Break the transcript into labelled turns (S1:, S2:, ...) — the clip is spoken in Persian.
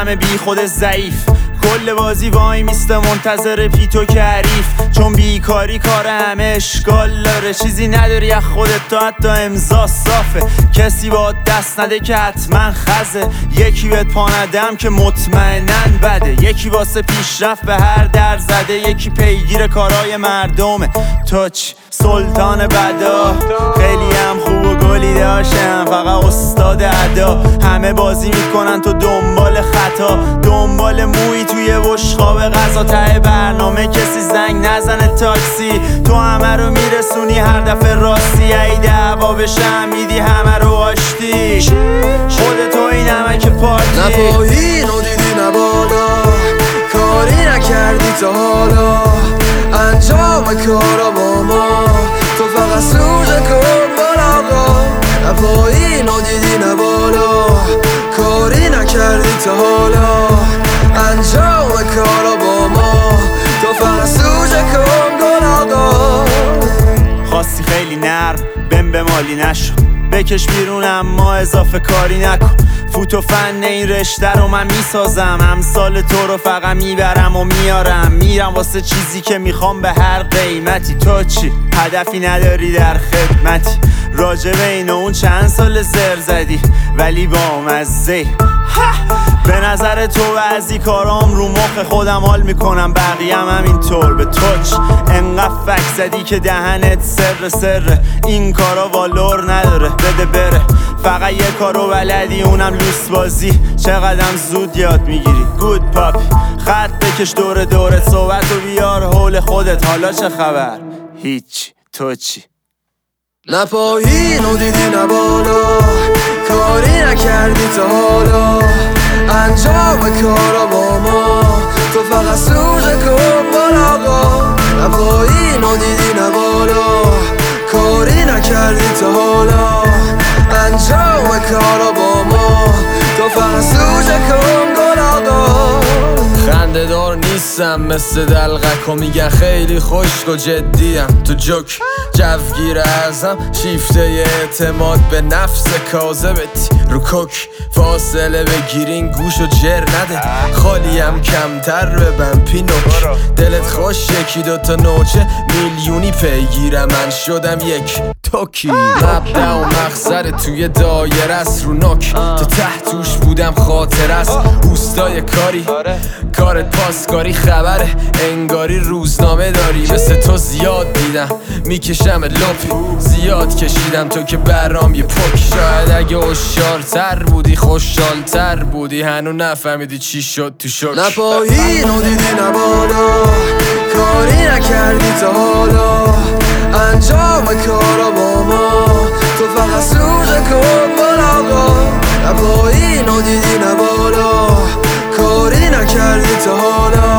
S1: همه بی خود ضعیف، کل بازی وای میسته منتظر پیتو که حریف، چون بیکاری کار همه اشکال داره، چیزی نداری از خودت تا حتی امضا صافه، کسی با دست نده که حتما خزه، یکی بهت پا ندم که مطمئنن بده، یکی واسه پیشرفت به هر در زده، یکی پیگیر کارای مردمه، توچ سلطان بدا، خیلی هم خوب و گلی داشتم فقط استاد ادا، همه بازی میکنن تو دنبال خطا، دنبال موی توی بشقاب غذا، ته برنامه کسی زنگ نزنه تاکسی، تو همه رو میرسونی هر دفعه راستی، ای دعوا بشه میدی همه رو آشتی، خودتو این نمک پارتی،
S2: نه پایین و دیدی نه بالا، کاری نکردی تا حالا، انجام کارا با ما، تو فقط سوژه کن بالا آقا، نه پایین و دیدی نه بالا، کاری نکردی تا حالا، انجام کارا با ما، تو فقط سوژه کن بالا آقا.
S1: خواستی خیلی نرم بهم به مالی نشو، بکش بیرون اما اضافه کاری نکن، فوت و فن این رشته رو من میسازم، امثال تو رو فقط میبرم و میارم، میرم واسه چیزی که میخوام به هر قیمتی، تو چی؟ هدفی نداری در خدمتی، راجب این و اون چند سال زر زدی ولی با مزه، به نظر تو بعضی کارام رو مخ خودم حال میکنم، بقیه هم همینطور به توچ، انقدر فک زدی که دهنت سر این کارا والور نداره، بده بره، فقط یه کارو بلدی اونم لوس بازی، چقدرم زود یاد میگیری گود پاپی، خط بکش دور دورت، صحبت و بیار حول خودت، حالا چه خبر؟ هیچ، تو چی؟
S2: نه پایین و دیدی نه بالا، کاری نکردی تا حالا، انجام کارا با ما، تو فقط سوژه کن بالا آقا، نه پایین و دیدی نه بالا، کاری نکردی تا حالا، انجام کارا با ما، تو فقط سوژه کن بالا آقا. خنده دار نیستم مثل دلغک و میگن خیلی خشک و جدیم، تو جوک جوگیر ازم شیفته اعتماد به نفس کاذبت، رو کوک فاصله بگیرین گوش و جر نده، خالیم کمتر ببن پینوک، دلت خوش یکی دوتا نوچه میلیونی پیگیرم، من شدم یک توکی، مبدأ و مقصد توی دایره است، رو نوک تا ته توش بودم خاطر است، اوستای کاری کارت پاسکاری خبره، انگاری روزنامه داری، مثل تو زیاد دیدم میکشم لپی، زیاد کشیدم تو که برام یه پک، شاید اگه هوشیارتر بودی خوشحالتر بودی، هنو نفهمیدی چی شد تو شک، نه پایین و دیدی نه بالا، کاری نکردی تا حالا، انجام کارا با ما، تو فقط سوژه کن بالا آقا، نه پایین و دیدی نه بالا، کاری نکردی تا حالا،